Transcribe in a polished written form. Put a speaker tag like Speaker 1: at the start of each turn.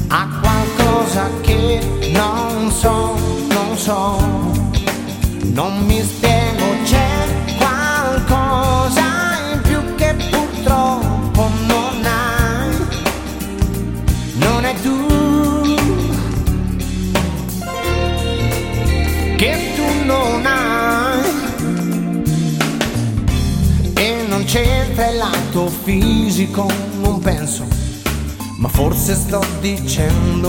Speaker 1: a qualcosa che non so, non mi spiego, c'è qualcosa in più che purtroppo non hai, non è tu, che tu non hai, e non c'entra il lato fisico, non penso, ma forse sto dicendo